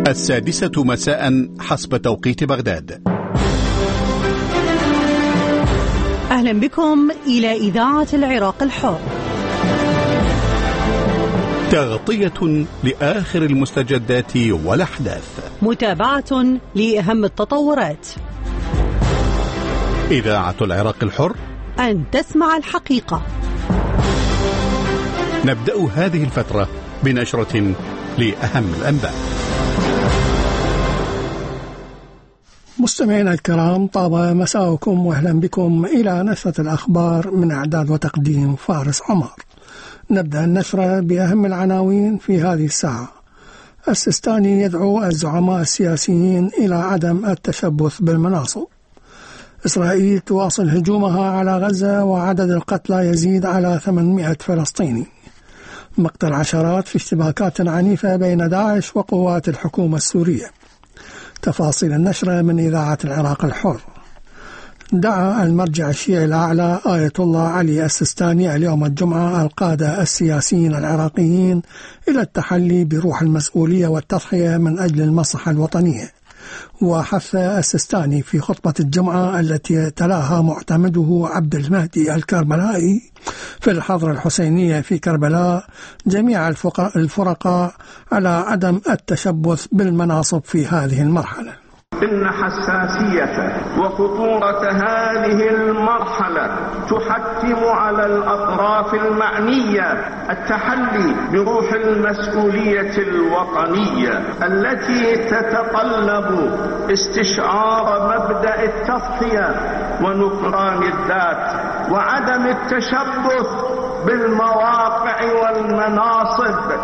السادسة مساء حسب توقيت بغداد. أهلا بكم إلى إذاعة العراق الحر، تغطية لآخر المستجدات والأحداث، متابعة لأهم التطورات. إذاعة العراق الحر، أن تسمع الحقيقة. نبدأ هذه الفترة بنشرة لأهم الأنباء. مستمعينا الكرام، طاب مساءكم وأهلا بكم إلى نشرة الأخبار من إعداد وتقديم فارس عمر. نبدأ النشرة بأهم العناوين في هذه الساعة. السيستاني يدعو الزعماء السياسيين إلى عدم التشبث بالمناصب. إسرائيل تواصل هجومها على غزة وعدد القتلى يزيد على 800 فلسطيني. مقتل عشرات في اشتباكات عنيفة بين داعش وقوات الحكومة السورية. تفاصيل النشرة من إذاعة العراق الحر. دعا المرجع الشيعي الأعلى آية الله علي السيستاني اليوم الجمعة القادة السياسيين العراقيين إلى التحلي بروح المسؤولية والتضحية من أجل المصلحة الوطنية. وحث السيستاني في خطبة الجمعة التي تلاها معتمده عبد المهدي الكربلائي في الحضرة الحسينية في كربلاء جميع الفرقاء على عدم التشبث بالمناصب في هذه المرحلة. إن حساسية وخطورة هذه المرحلة تحتم على الأطراف المعنية التحلي بروح المسؤولية الوطنية التي تتطلب استشعار مبدأ التضحية ونكران الذات وعدم التشبث بالمواقع والمناصب.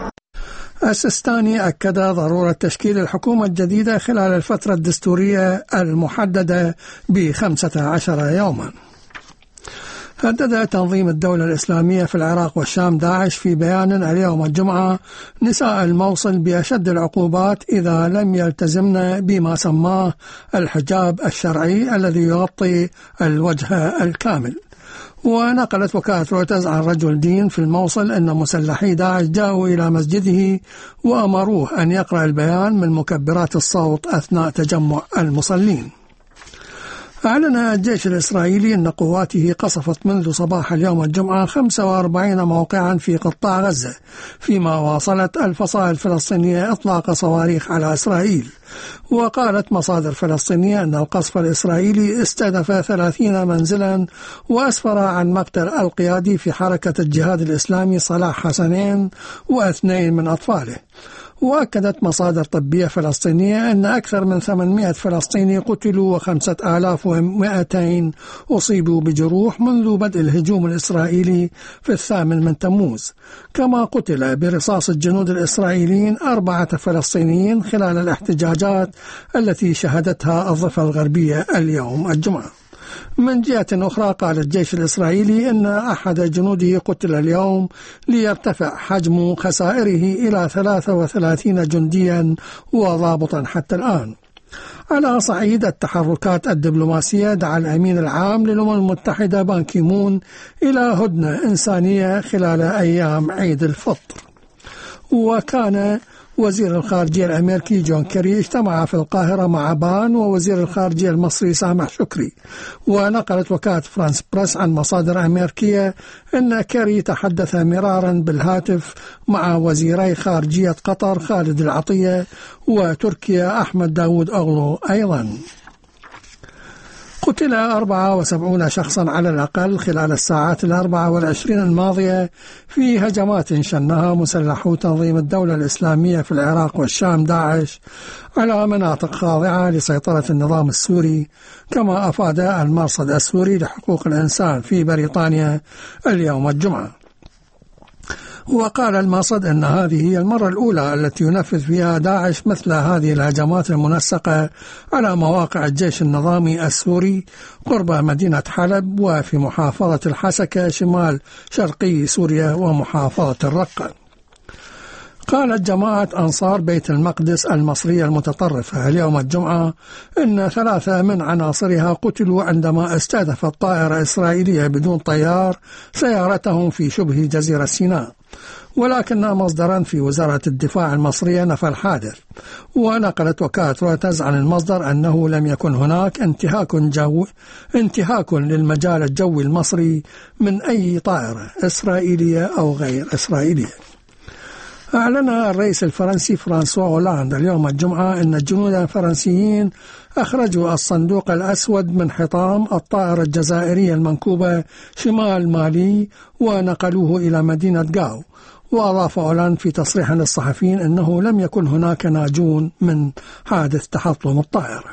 السيستاني أكد ضرورة تشكيل الحكومة الجديدة خلال الفترة الدستورية المحددة ب15 يوما. هدد تنظيم الدولة الإسلامية في العراق والشام داعش في بيان اليوم الجمعة نساء الموصل بأشد العقوبات إذا لم يلتزمن بما سماه الحجاب الشرعي الذي يغطي الوجه الكامل. ونقلت وكالة رويترز عن رجل دين في الموصل أن مسلحي داعش جاءوا إلى مسجده وأمروه أن يقرأ البيان من مكبرات الصوت أثناء تجمع المصلين. أعلن الجيش الإسرائيلي أن قواته قصفت منذ صباح اليوم الجمعة 45 موقعا في قطاع غزة، فيما واصلت الفصائل الفلسطينية إطلاق صواريخ على إسرائيل. وقالت مصادر فلسطينية أن القصف الإسرائيلي استهدف 30 منزلا وأسفر عن مقتل القيادي في حركة الجهاد الإسلامي صلاح حسنين و2 من أطفاله. وأكدت مصادر طبية فلسطينية أن أكثر من 800 فلسطيني قتلوا و5200 أصيبوا بجروح منذ بدء الهجوم الإسرائيلي في 8 تموز. كما قتل برصاص الجنود الإسرائيليين 4 فلسطينيين خلال الاحتجاجات التي شهدتها الضفة الغربية اليوم الجمعة. من جهة أخرى قال الجيش الإسرائيلي أن أحد جنوده قتل اليوم ليرتفع حجم خسائره إلى 33 جنديا وضابطا حتى الآن. على صعيد التحركات الدبلوماسية، دعا الأمين العام للأمم المتحدة بان كي مون إلى هدنة إنسانية خلال أيام عيد الفطر. وكان وزير الخارجية الأمريكي جون كيري اجتمع في القاهرة مع بان ووزير الخارجية المصري سامح شكري. ونقلت وكالة فرانس بريس عن مصادر أمريكية أن كيري تحدث مرارا بالهاتف مع وزيري خارجية قطر خالد العطية وتركيا أحمد داود أغلو أيضا. قتل 74 شخصا على الأقل خلال الساعات 24 الماضية في هجمات شنها مسلحو تنظيم الدولة الإسلامية في العراق والشام داعش على مناطق خاضعة لسيطرة النظام السوري، كما أفاد المرصد السوري لحقوق الإنسان في بريطانيا اليوم الجمعة. وقال المرصد أن هذه هي المرة الأولى التي ينفذ فيها داعش مثل هذه الهجمات المنسقة على مواقع الجيش النظامي السوري قرب مدينة حلب وفي محافظة الحسكة شمال شرقي سوريا ومحافظة الرقة. قالت جماعة أنصار بيت المقدس المصرية المتطرفة اليوم الجمعة إن 3 من عناصرها قتلوا عندما استهدفت طائرة إسرائيلية بدون طيار سيارتهم في شبه جزيرة سيناء، ولكن مصدرا في وزارة الدفاع المصرية نفى الحادث. ونقلت وكالة رويترز عن المصدر أنه لم يكن هناك انتهاك للمجال الجوي المصري من أي طائرة إسرائيلية أو غير إسرائيلية. أعلن الرئيس الفرنسي فرانسوا هولاند اليوم الجمعة أن الجنود الفرنسيين أخرجوا الصندوق الأسود من حطام الطائرة الجزائرية المنكوبة شمال مالي ونقلوه إلى مدينة غاو. وأضاف هولاند في تصريح للصحفيين أنه لم يكن هناك ناجون من حادث تحطم الطائرة.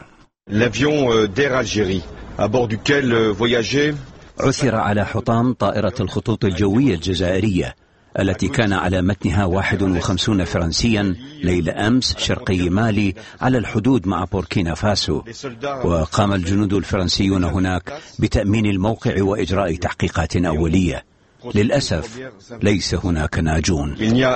عثر على حطام طائرة الخطوط الجوية الجزائرية التي كان على متنها 51 فرنسيا ليل أمس شرقي مالي على الحدود مع بوركينا فاسو. وقام الجنود الفرنسيون هناك بتأمين الموقع وإجراء تحقيقات أولية. للأسف ليس هناك ناجون.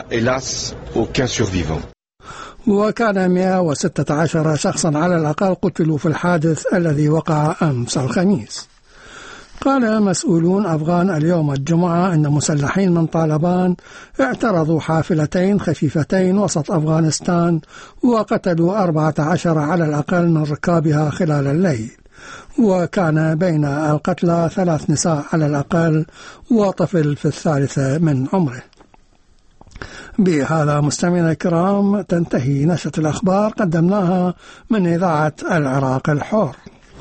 وكان 116 شخصا على الأقل قتلوا في الحادث الذي وقع أمس الخميس. قال مسؤولون أفغان اليوم الجمعة أن مسلحين من طالبان اعترضوا حافلتين خفيفتين وسط أفغانستان وقتلوا 14 على الأقل من ركابها خلال الليل، وكان بين القتلى 3 نساء على الأقل وطفل في 3 من عمره. بهذا مستمعينا الكرام تنتهي نشرة الأخبار قدمناها من إذاعة العراق الحر.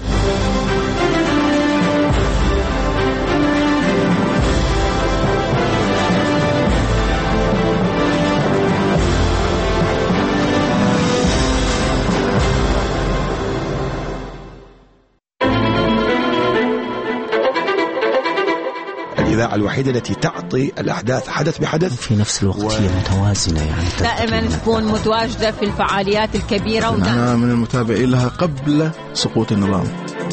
الإذاعة الوحيدة التي تعطي الأحداث حدث بحدث في نفس الوقت هي متوازنة، يعني دائما تكون متواجدة في الفعاليات الكبيرة. أنا من المتابعين لها قبل سقوط النظام.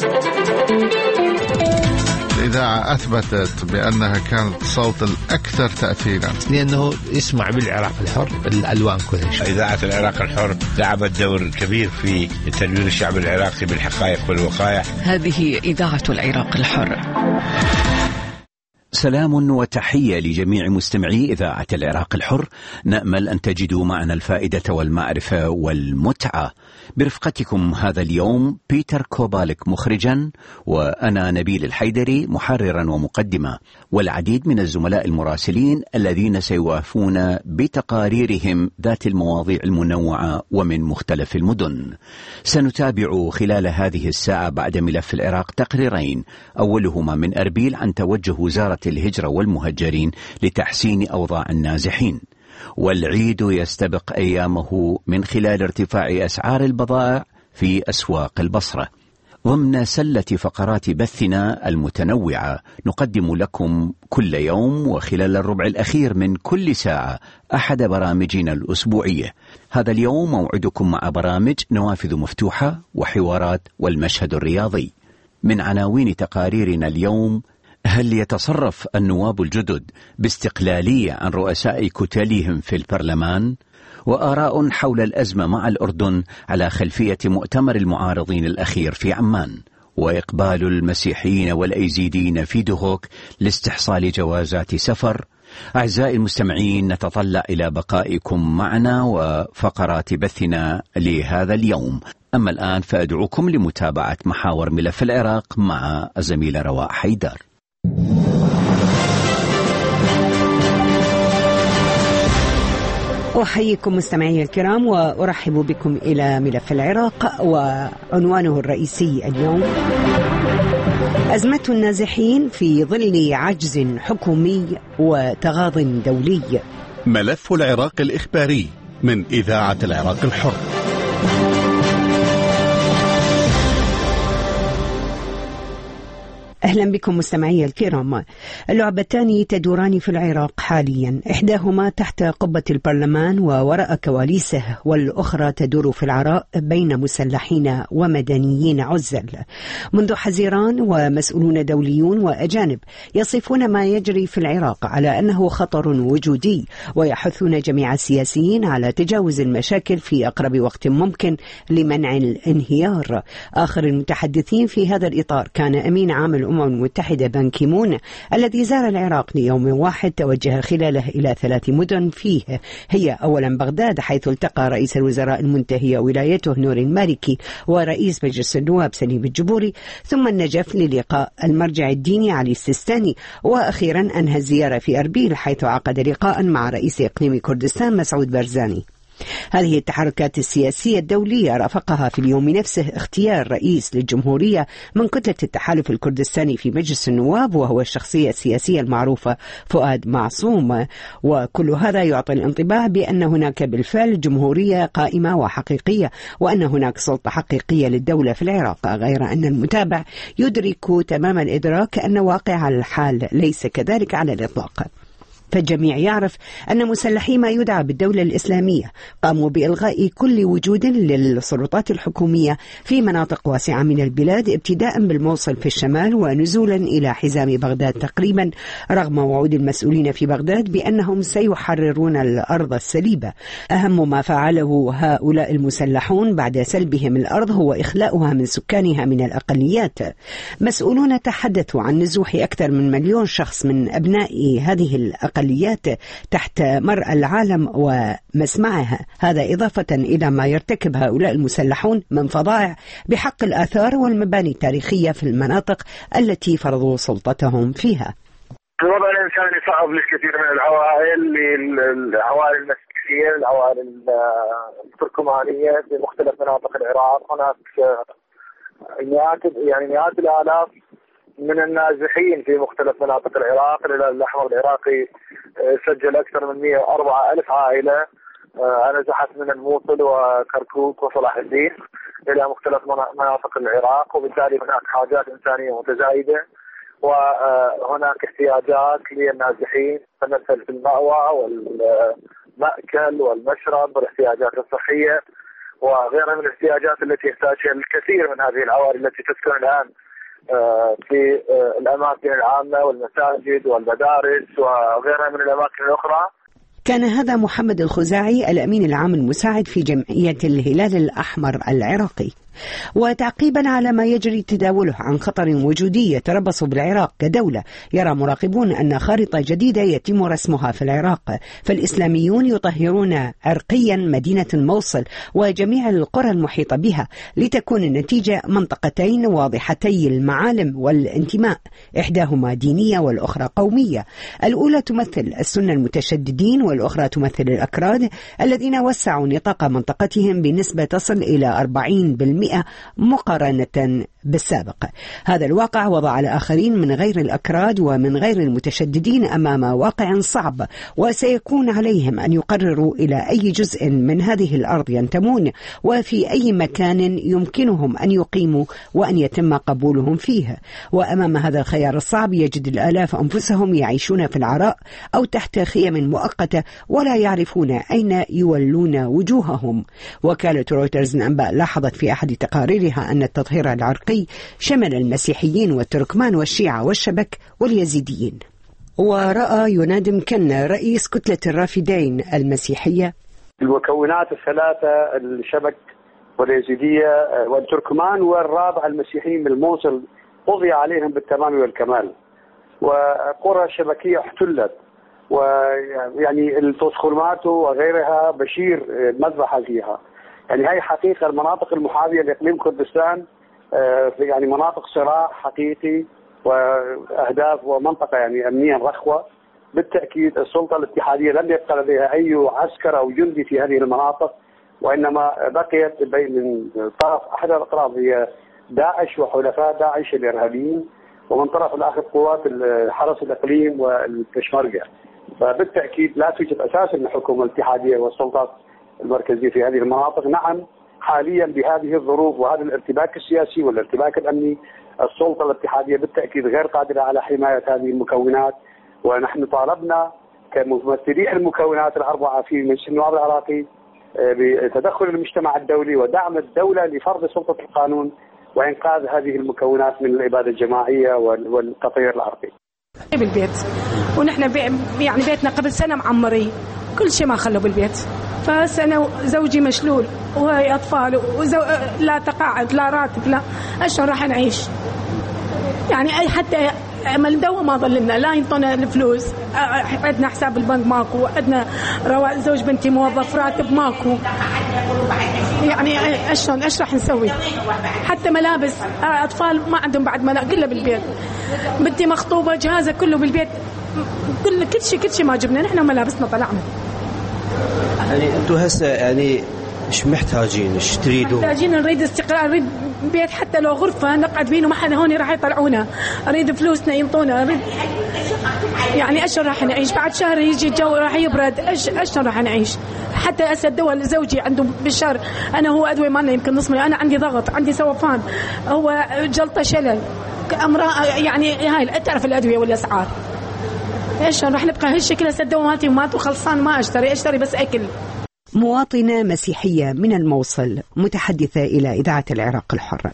الإذاعة أثبتت بأنها كانت صوت الأكثر تأثيرا، لأنه يسمع بالعراق الحر الألوان كلها. إذاعة العراق الحر لعبت دور كبير في تنوير الشعب العراقي بالحقائق والوقائع. هذه إذاعة العراق الحر. سلام وتحية لجميع مستمعي إذاعة العراق الحر. نأمل أن تجدوا معنا الفائدة والمعرفة والمتعة. برفقتكم هذا اليوم بيتر كوبالك مخرجا، وأنا نبيل الحيدري محررا ومقدمة، والعديد من الزملاء المراسلين الذين سيوافون بتقاريرهم ذات المواضيع المنوعة ومن مختلف المدن. سنتابع خلال هذه الساعة بعد ملف العراق تقريرين، أولهما من أربيل عن توجه وزارة الهجرة والمهجرين لتحسين أوضاع النازحين، والعيد يستبق أيامه من خلال ارتفاع أسعار البضائع في أسواق البصرة. ضمن سلة فقرات بثنا المتنوعة نقدم لكم كل يوم وخلال الربع الأخير من كل ساعة أحد برامجنا الأسبوعية. هذا اليوم موعدكم مع برامج نوافذ مفتوحة وحوارات والمشهد الرياضي. من عناوين تقاريرنا اليوم: هل يتصرف النواب الجدد باستقلالية عن رؤساء كتلهم في البرلمان؟ وآراء حول الأزمة مع الأردن على خلفية مؤتمر المعارضين الأخير في عمان، وإقبال المسيحيين والأيزيديين في دهوك لاستحصال جوازات سفر. أعزائي المستمعين، نتطلع إلى بقائكم معنا وفقرات بثنا لهذا اليوم. أما الآن فأدعوكم لمتابعة محاور ملف العراق مع الزميلة رواء حيدر. أحييكم مستمعي الكرام وأرحب بكم إلى ملف العراق، وعنوانه الرئيسي اليوم: أزمة النازحين في ظل عجز حكومي وتغاض دولي. ملف العراق الإخباري من إذاعة العراق الحر. أهلا بكم مستمعي الكرام. اللعبتان تدوران في العراق حاليا، إحداهما تحت قبة البرلمان ووراء كواليسه، والأخرى تدور في العراء بين مسلحين ومدنيين عزل. منذ حزيران ومسؤولون دوليون وأجانب يصفون ما يجري في العراق على أنه خطر وجودي، ويحثون جميع السياسيين على تجاوز المشاكل في أقرب وقت ممكن لمنع الانهيار. آخر المتحدثين في هذا الإطار كان أمين عام الأمم المتحدة بان كي مون، الذي زار العراق ليوم واحد توجه خلاله إلى 3 مدن فيه هي أولا بغداد، حيث التقى رئيس الوزراء المنتهي ولايته نور المالكي ورئيس مجلس النواب سليم الجبوري، ثم النجف للقاء المرجع الديني علي السيستاني، وأخيرا أنهى الزيارة في أربيل حيث عقد لقاء مع رئيس إقليم كردستان مسعود بارزاني. هذه التحركات السياسية الدولية رافقها في اليوم نفسه اختيار رئيس للجمهورية من كتلة التحالف الكردستاني في مجلس النواب، وهو الشخصية السياسية المعروفة فؤاد معصوم. وكل هذا يعطي الانطباع بأن هناك بالفعل جمهورية قائمة وحقيقية، وأن هناك سلطة حقيقية للدولة في العراق، غير أن المتابع يدرك تمام الإدراك أن واقع الحال ليس كذلك على الإطلاق. فالجميع يعرف أن مسلحي ما يدعى بالدولة الإسلامية قاموا بإلغاء كل وجود للسلطات الحكومية في مناطق واسعة من البلاد، ابتداء بالموصل في الشمال ونزولا إلى حزام بغداد تقريبا، رغم وعود المسؤولين في بغداد بأنهم سيحررون الأرض السليبة. أهم ما فعله هؤلاء المسلحون بعد سلبهم الأرض هو إخلاؤها من سكانها من الأقليات. مسؤولون تحدثوا عن نزوح أكثر من 1,000,000 شخص من أبناء هذه الأقليات تحت مرأى العالم ومسمعها، هذا إضافة إلى ما يرتكب هؤلاء المسلحون من فظائع بحق الآثار والمباني التاريخية في المناطق التي فرضوا سلطتهم فيها. الوضع الإنساني صعب للكثير من العوائل، العوائل المسيحية، العوائل التركمانية في مختلف مناطق العراق. هناك مئات الآلاف من النازحين في مختلف مناطق العراق. الهلال الأحمر العراقي سجل أكثر من 104,000 عائلة نزحت من الموصل وكركوك وصلاح الدين إلى مختلف مناطق العراق، وبالتالي هناك حاجات إنسانية متزايدة، وهناك احتياجات للنازحين تمثل في المأوى والمأكل والمشرب والاحتياجات الصحية وغيرها من الاحتياجات التي يحتاجها الكثير من هذه العوائل التي تسكن الآن في الأماكن العامة والمساجد والمدارس وغيرها من الأماكن الأخرى. كان هذا محمد الخزاعي الأمين العام المساعد في جمعية الهلال الأحمر العراقي. وتعقيبا على ما يجري تداوله عن خطر وجودي يتربص بالعراق كدولة، يرى مراقبون أن خارطة جديدة يتم رسمها في العراق، فالإسلاميون يطهرون عرقيا مدينة الموصل وجميع القرى المحيطة بها لتكون النتيجة منطقتين واضحتي المعالم والانتماء، إحداهما دينية والأخرى قومية. الأولى تمثل السنة المتشددين والأخرى تمثل الأكراد الذين وسعوا نطاق منطقتهم بنسبة تصل إلى 40% مقارنة بالسابق. هذا الواقع وضع الآخرين من غير الأكراد ومن غير المتشددين أمام واقع صعب، وسيكون عليهم أن يقرروا إلى أي جزء من هذه الأرض ينتمون وفي أي مكان يمكنهم أن يقيموا وأن يتم قبولهم فيه. وأمام هذا الخيار الصعب يجد الآلاف أنفسهم يعيشون في العراء أو تحت خيم مؤقتة ولا يعرفون أين يولون وجوههم. وكالة رويترز الأنباء لاحظت في أحد تقاريرها أن التطهير العرقي شمل المسيحيين والتركمان والشيعة والشبك واليزيديين. ورأى ينادم كنا رئيس كتلة الرافدين المسيحية: المكونات الثلاثة الشبك واليزيدية والتركمان والرابع المسيحيين من الموصل قضي عليهم بالتمام والكمال، وقرى شبكية احتلت، ويعني التوسخرمات وغيرها بشير مذبحة فيها. يعني هاي حقيقة المناطق المحاذية لإقليم كردستان يعني مناطق صراع حقيقي وأهداف ومنطقة يعني أمنيا رخوة. بالتأكيد السلطة الاتحادية لم يبقى لديها أي عسكر أو جندي في هذه المناطق، وإنما بقيت من طرف أحد الأطراف هي داعش وحلفاء داعش الإرهابيين، ومن طرف الآخر قوات حرس الإقليم والبشمركة. فبالتأكيد لا توجد أساس أن الحكومة الاتحادية والسلطات المركزية في هذه المناطق. نعم حاليا بهذه الظروف وهذا الارتباك السياسي والارتباك الأمني السلطة الاتحادية بالتأكيد غير قادرة على حماية هذه المكونات، ونحن طالبنا كممثلي المكونات الأربعة في مجلس النواب العراقي بتدخل المجتمع الدولي ودعم الدولة لفرض سلطة القانون وإنقاذ هذه المكونات من الإبادة الجماعية والتطهير العرقي. بالبيت ونحن يعني بيتنا قبل سنة معمرين، كل شيء ما خلوا بالبيت، فهسه أنا زوجي مشلول وهي أطفال لا تقاعد لا راتب لا، أشهر راح نعيش يعني حتى عمل دواء ما ظلنا لا ينطونا الفلوس، عندنا حساب البنك ماكو، عندنا زوج بنتي موظف راتب ماكو، يعني ايش راح نسوي؟ حتى ملابس اطفال ما عندهم بعد ملابس كله بالبيت، بنتي مخطوبه جهازها كله بالبيت، كل شيء ما جبنا، نحن ملابسنا طلعنا. يعني انتم هسه يعني ايش محتاجين؟ ايش تريدوا؟ محتاجين نريد استقرار، نريد بيت حتى لو غرفة نقعد بينه ما حدا هون راح يطلعونا، أريد فلوسنا ينطونا، أريد يعني أشهر راح نعيش، بعد شهر يجي الجو راح يبرد، أشهر راح نعيش. حتى أسد الدواء لزوجي عنده بالشهر، أنا هو أدوية مالنا يمكن نص مليون، أنا عندي ضغط، عندي سوفان، هو جلطة شلل، يعني هاي تعرف الأدوية والأسعار، إيش راح نبقى هالشكل؟ أسد الدواء مالتي مات وخلصان، ما أشتري بس أكل. مواطنة مسيحية من الموصل متحدثة إلى إذاعة العراق الحر.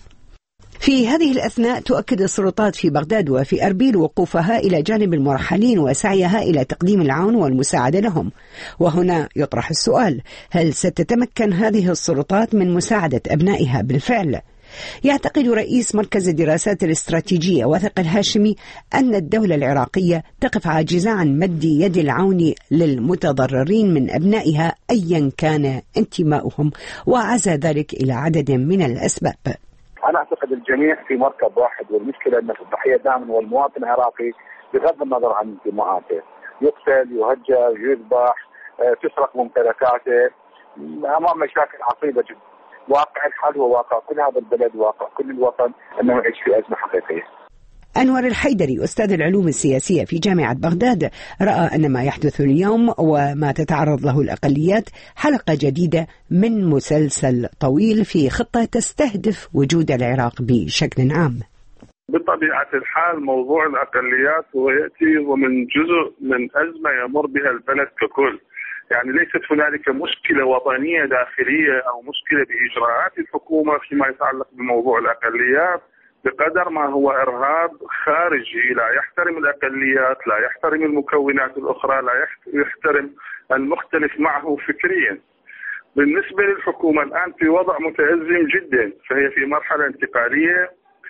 في هذه الأثناء تؤكد السلطات في بغداد وفي أربيل وقوفها إلى جانب المرحلين وسعيها إلى تقديم العون والمساعدة لهم. وهنا يطرح السؤال: هل ستتمكن هذه السلطات من مساعدة أبنائها بالفعل؟ يعتقد رئيس مركز الدراسات الاستراتيجية واثق الهاشمي أن الدولة العراقية تقف عاجزة عن مد يد العون للمتضررين من أبنائها أيا كان انتماؤهم، وعزى ذلك إلى عدد من الأسباب. أنا أعتقد الجميع في مركب واحد، والمشكلة أن الضحية دائما هو المواطن العراقي بغض النظر عن انتماءاته، يقتل، يهجر، يذبح، تسرق ممتلكاته أمام مشاكل عصيبة جدا. واقع الحال هو واقع كل هذا البلد، واقع كل الوطن، أنه يعيش في أزمة حقيقية. أنور الحيدري أستاذ العلوم السياسية في جامعة بغداد رأى أن ما يحدث اليوم وما تتعرض له الأقليات حلقة جديدة من مسلسل طويل في خطة تستهدف وجود العراق بشكل عام. بطبيعة الحال موضوع الأقليات هو يأتي ومن جزء من أزمة يمر بها البلد ككل، يعني ليست هنالك مشكلة وطنية داخلية أو مشكلة بإجراءات الحكومة فيما يتعلق بموضوع الأقليات، بقدر ما هو إرهاب خارجي لا يحترم الأقليات، لا يحترم المكونات الأخرى، لا يحترم المختلف معه فكريا. بالنسبة للحكومة الآن في وضع متأزم جدا، فهي في مرحلة انتقالية،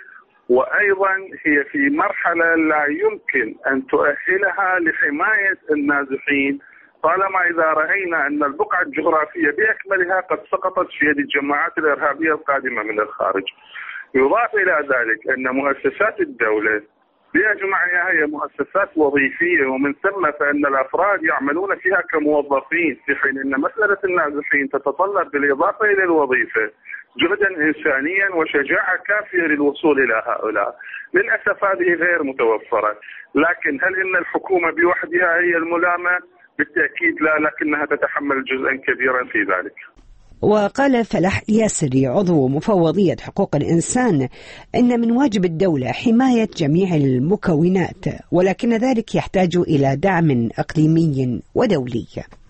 وأيضا هي في مرحلة لا يمكن أن تؤهلها لحماية النازحين طالما إذا رأينا أن البقعة الجغرافية بأكملها قد سقطت في يد الجماعات الإرهابية القادمة من الخارج. يضاف إلى ذلك أن مؤسسات الدولة بأجمعها هي مؤسسات وظيفية، ومن ثم فإن الأفراد يعملون فيها كموظفين، في حين أن مسألة النازحين تتطلب بالإضافة إلى الوظيفة جهدا إنسانيا وشجاعة كافية للوصول إلى هؤلاء. للأسف هذه غير متوفرة، لكن هل إن الحكومة بوحدها هي الملامة؟ بالتأكيد لا، لكنها تتحمل جزءا كبيرا في ذلك. وقال فلاح ياسري عضو مفوضية حقوق الإنسان إن من واجب الدولة حماية جميع المكونات، ولكن ذلك يحتاج إلى دعم إقليمي ودولي.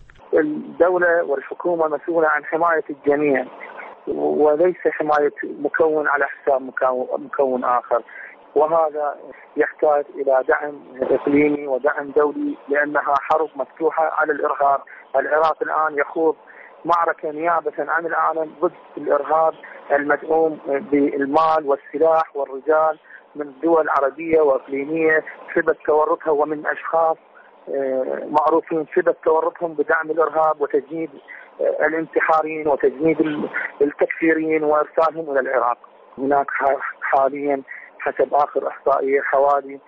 الدولة والحكومة مسؤولة عن حماية الجميع، وليس حماية مكون على حساب مكون آخر، وهذا يحتاج إلى دعم إقليمي ودعم دولي، لأنها حرب مفتوحة على الإرهاب. العراق الآن يخوض معركة نيابة عن العالم ضد الإرهاب المدعوم بالمال والسلاح والرجال من دول عربية وإقليمية ثبت تورطها، ومن أشخاص معروفين ثبت تورطهم بدعم الإرهاب وتجنيد الانتحاريين وتجنيد التكفيريين وإرسالهم إلى العراق. هناك حاليا حسب آخر إحصائية حوالي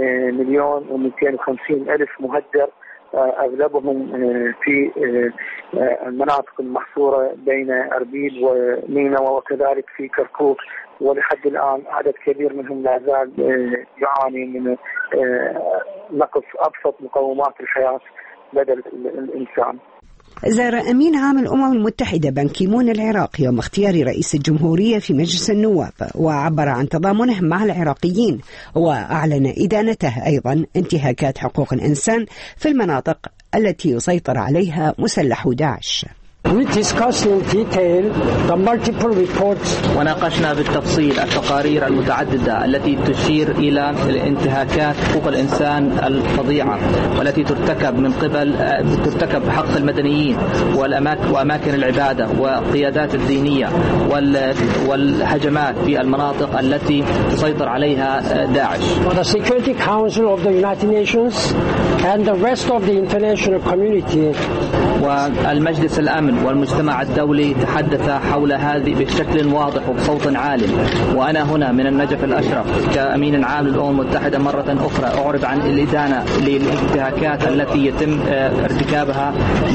1,250,000 مهجر، أغلبهم في المناطق المحصورة بين أربيل ونينوى وكذلك في كركوك، ولحد الآن عدد كبير منهم لا زال يعاني من نقص أبسط مقومات الحياة لدى الإنسان. زار أمين عام الأمم المتحدة بان كيمون العراق يوم اختيار رئيس الجمهورية في مجلس النواب، وعبر عن تضامنه مع العراقيين، وأعلن إدانته أيضا انتهاكات حقوق الإنسان في المناطق التي يسيطر عليها مسلح داعش. وناقشنا بالتفصيل التقارير المتعددة التي تشير إلى انتهاكات حقوق الإنسان الفظيعة والتي ترتكب بحق المدنيين وأماكن العبادة والقيادات الدينية والهجمات في المناطق التي تسيطر عليها داعش. The Security Council of the United Nations and the rest of the international community. والمجلس الأمن والمجتمع الدولي تحدث حول هذه بشكل واضح وبصوت عال، وأنا هنا من النجف الأشرف كأمين عام للأمم المتحدة مرة أخرى أعرب عن الإدانة للانتهاكات التي يتم ارتكابها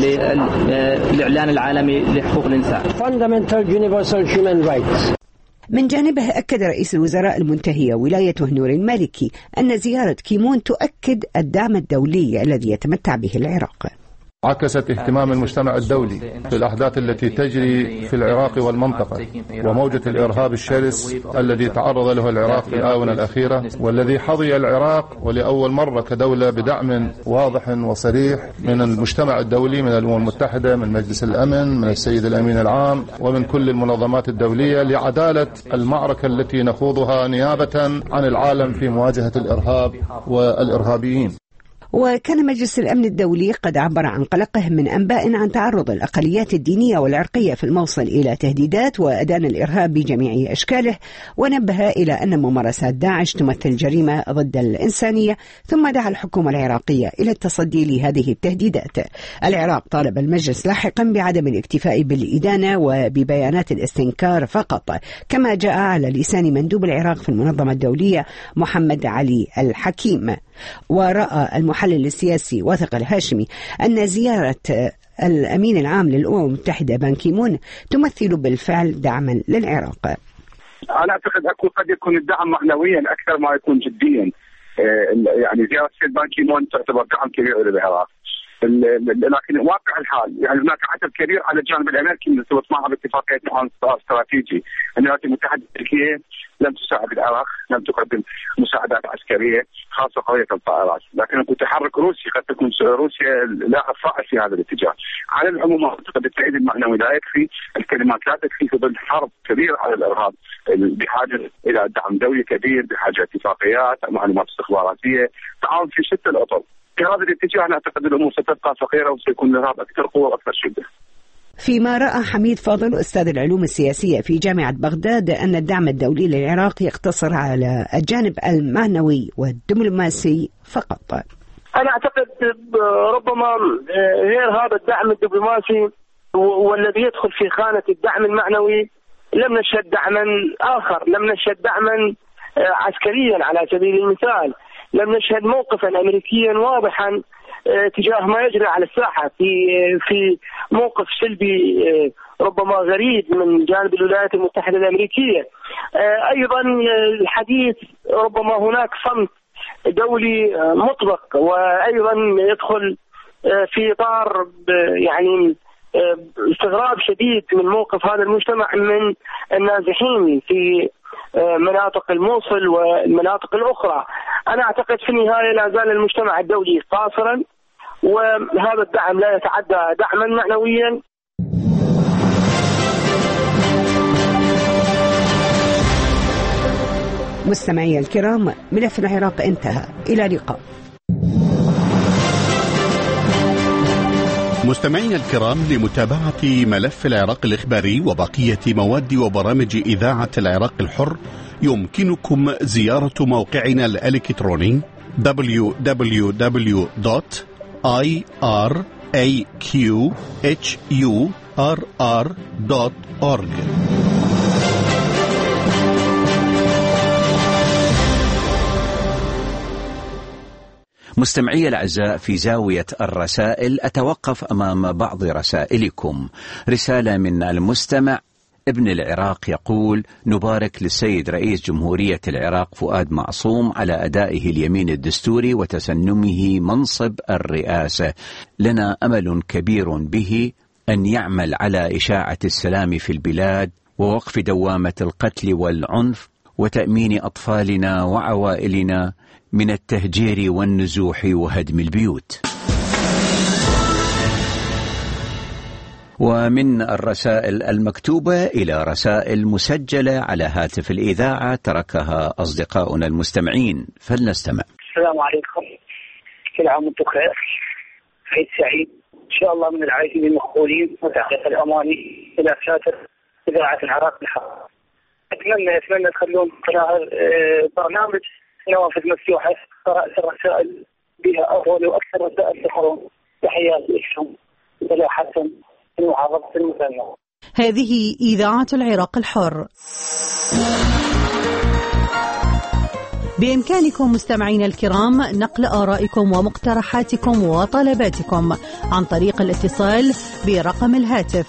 للإعلان العالمي لحقوق الإنسان. Fundamental Universal Human Rights. من جانبه أكد رئيس الوزراء المنتهية ولايته نور المالكي أن زيارة كيمون تؤكد الدعم الدولي الذي يتمتع به العراق. عكست اهتمام المجتمع الدولي بالأحداث التي تجري في العراق والمنطقة وموجة الإرهاب الشرس الذي تعرض له العراق في الآونة الأخيرة، والذي حظي العراق ولأول مرة كدولة بدعم واضح وصريح من المجتمع الدولي، من الأمم المتحدة، من مجلس الأمن، من السيد الأمين العام، ومن كل المنظمات الدولية لعدالة المعركة التي نخوضها نيابة عن العالم في مواجهة الإرهاب والإرهابيين. وكان مجلس الأمن الدولي قد عبر عن قلقه من أنباء عن تعرض الأقليات الدينية والعرقية في الموصل إلى تهديدات وأدان الإرهاب بجميع أشكاله، ونبه إلى أن ممارسات داعش تمثل جريمة ضد الإنسانية، ثم دعا الحكومة العراقية إلى التصدي لهذه التهديدات. العراق طالب المجلس لاحقا بعدم الاكتفاء بالإدانة وببيانات الاستنكار فقط، كما جاء على لسان مندوب العراق في المنظمة الدولية محمد علي الحكيم. ورأى المحلل السياسي واثق الهاشمي أن زيارة الأمين العام للأمم المتحدة بان كيمون تمثل بالفعل دعما للعراق. أنا أعتقد قد يكون الدعم معنويا أكثر ما يكون جديا. يعني زيارة بان كيمون تعتبر دعم كبير للعراق، لكن واقع الحال يعني هناك عدد كبير على الجانب الامريكي من ارتبط معها باتفاقيه تعاون استراتيجي. الولايات المتحده الامريكيه لم تساعد العراق، لم تقدم مساعدات عسكريه خاصه قضيه الطائرات، لكن تحرك روسيا قد تكون روسيا لاعب فاعل في هذا الاتجاه. على العموم اعتقد التأييد المعنوي لا يكفي، الكلمات لا تكفي، في ظل حرب كبير على الارهاب بحاجه الى دعم دولي كبير، بحاجه اتفاقيات، معلومات استخباراتيه، تعاون في شتى الاطر. في هذا الاتجاه أنا أعتقد الأمور ستبقى فقيرة وسيكون الإرهاب أكثر قوة وأكثر شدة. فيما رأى حميد فاضل أستاذ العلوم السياسية في جامعة بغداد أن الدعم الدولي للعراق يقتصر على الجانب المعنوي والدبلوماسي فقط. أنا أعتقد ربما غير هذا الدعم الدبلوماسي والذي يدخل في خانة الدعم المعنوي لم نشهد دعما آخر، لم نشهد دعما عسكريا على سبيل المثال، لم نشهد موقفا أمريكيا واضحا تجاه ما يجري على الساحة في موقف سلبي ربما غريب من جانب الولايات المتحدة الأمريكية. أيضا الحديث ربما هناك صمت دولي مطلق، وأيضا يدخل في إطار يعني استغراب شديد من موقف هذا المجتمع من النازحين في مناطق الموصل والمناطق الأخرى. أنا أعتقد في النهاية لا زال المجتمع الدولي قاصرا، وهذا الدعم لا يتعدى دعما معنويا. مستمعي الكرام، ملف العراق انتهى، إلى اللقاء. مستمعينا الكرام، لمتابعة ملف العراق الإخباري وبقية مواد وبرامج إذاعة العراق الحر يمكنكم زيارة موقعنا الإلكتروني www.iraqhurr.org. مستمعي الأعزاء، في زاوية الرسائل أتوقف أمام بعض رسائلكم. رسالة من المستمع ابن العراق يقول: نبارك للسيد رئيس جمهورية العراق فؤاد معصوم على أدائه اليمين الدستوري وتسنمه منصب الرئاسة. لنا أمل كبير به أن يعمل على إشاعة السلام في البلاد ووقف دوامة القتل والعنف وتأمين أطفالنا وعوائلنا من التهجير والنزوح وهدم البيوت. ومن الرسائل المكتوبة إلى رسائل مسجلة على هاتف الإذاعة تركها أصدقاؤنا المستمعين، فلنستمع. السلام عليكم، كل عام وانتم بخير، عيد سعيد إن شاء الله من العائلين المخولين وتحقيق الأماني إلى ساتر إذاعة العراق الحر. أتمنى تخلون برنامج نوافذ مفتوحة، قراءة الرسائل بها أفضل وأكثر رسائل تخرون. تحياتي لكم إلى حسن المحافظة المثنى. هذه إذاعة العراق الحر. بإمكانكم مستمعين الكرام نقل آرائكم ومقترحاتكم وطلباتكم عن طريق الاتصال برقم الهاتف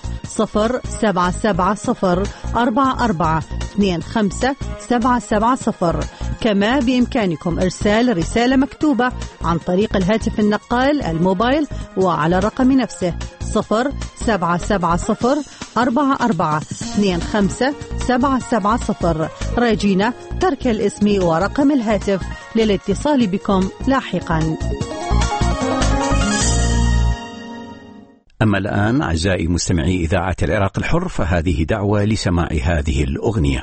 077044257770. كما بإمكانكم إرسال رسالة مكتوبة عن طريق الهاتف النقال الموبايل وعلى الرقم نفسه 077044257770. راجينا ترك الاسم ورقم الهاتف للاتصال بكم لاحقا. أما الآن أعزائي مستمعي إذاعة العراق الحر، فهذه دعوة لسماع هذه الأغنية.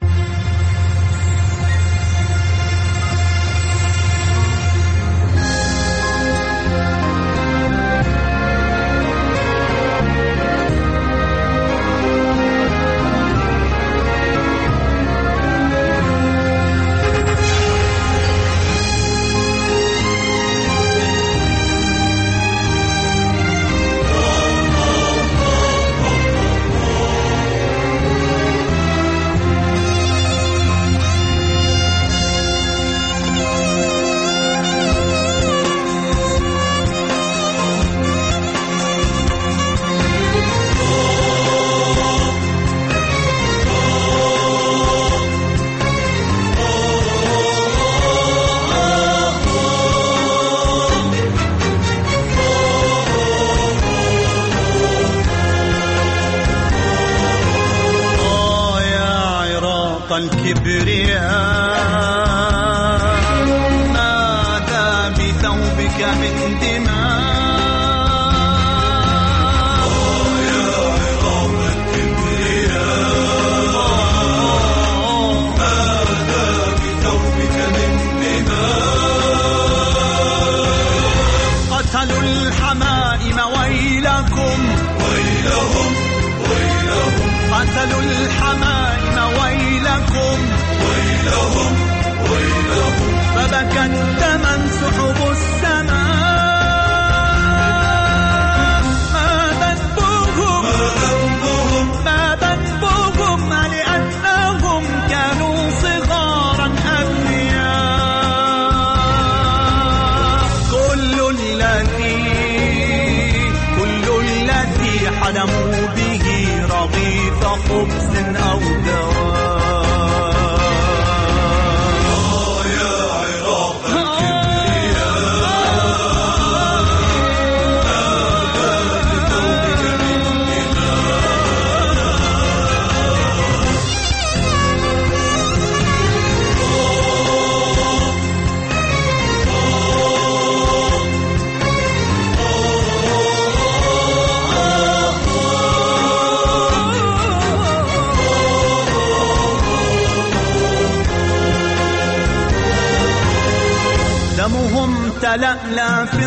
تلألأ في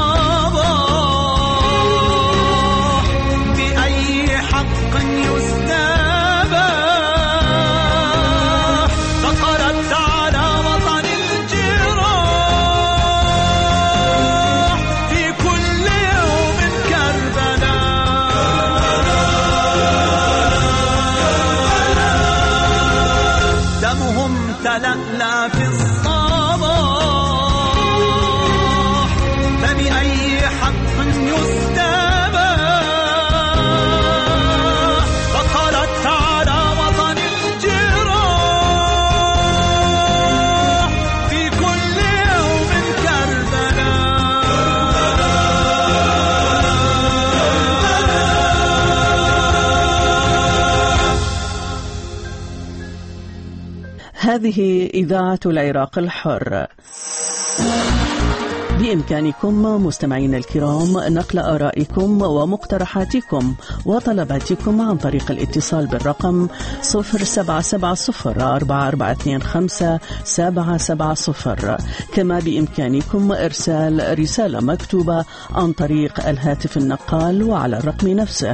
الصباح بأي حق يستباح، فقرت على وطن الجراح في كل يوم كربلاء، دمهم تلألأ في الصباح هذه إذاعة العراق الحر. بإمكانكم مستمعينا الكرام نقل آرائكم ومقترحاتكم وطلباتكم عن طريق الاتصال بالرقم 0770-4425-770. كما بإمكانكم إرسال رسالة مكتوبة عن طريق الهاتف النقال وعلى الرقم نفسه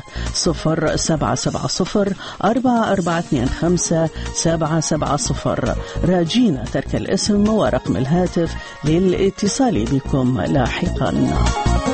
0770-4425-770. راجين ترك الاسم ورقم الهاتف للاتصال بكم لاحقا.